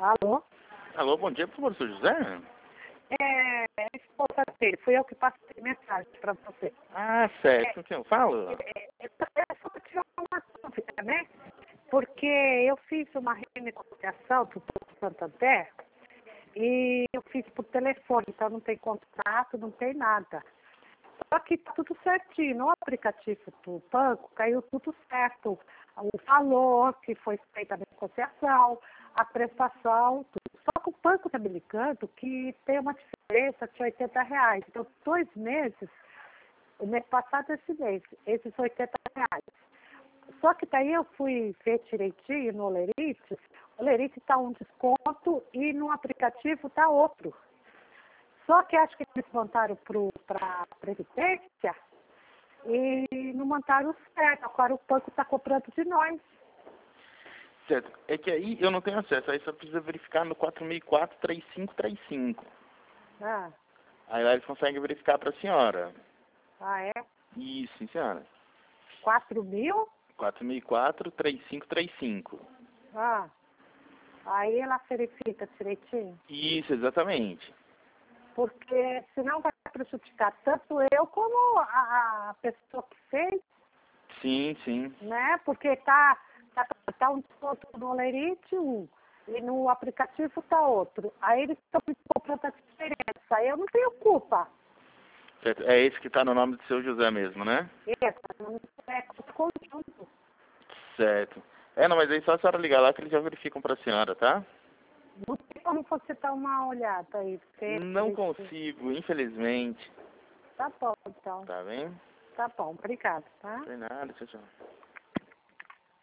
Alô? Alô, bom dia, por favor, seu José? É a esposa dele, fui eu que passei mensagem para você. Ah, certo, com quem eu falo? É só para tirar uma dúvida, né? Porque eu fiz uma renegociação do Banco Santander e eu fiz por telefone, então não tem contrato, não tem nada. Só que tá tudo certinho, no aplicativo do banco caiu tudo certo. O valor que foi feita a negociação, a prestação, tudo. Só que o banco está me ligando que tem uma diferença de R$ 80. Então, 2 meses, o mês passado esse mês, esses R$ 80. Só que daí eu fui ver direitinho no Olerite, o Olerite está um desconto e no aplicativo está outro. Só que acho que eles montaram para a Previdência e não montaram certo. Agora o banco está cobrando de nós. Certo, é que aí eu não tenho acesso, aí só precisa verificar no 4004-3535. Ah, Aí lá eles conseguem verificar para a senhora. é? Isso, sim, senhora. 4.000? 4004-3535. Ah, aí ela verifica direitinho. Isso, exatamente. Porque senão vai prejudicar tanto eu como a pessoa que fez, Sim, sim. né? Porque tá um desconto no Olerite e no aplicativo tá outro. Aí eles estão me cobrando a diferença. Eu não tenho culpa. Certo, é esse que está no nome do seu José mesmo, né? Essa não é conjunto. Certo. É, não, mas aí só a senhora ligar lá que eles já verificam para a senhora, tá? Não tem como você dar uma olhada aí. Não consigo, infelizmente. Tá bom, então. Tá bem? Tá bom, obrigado, tá? Não tem nada, tchau, tchau.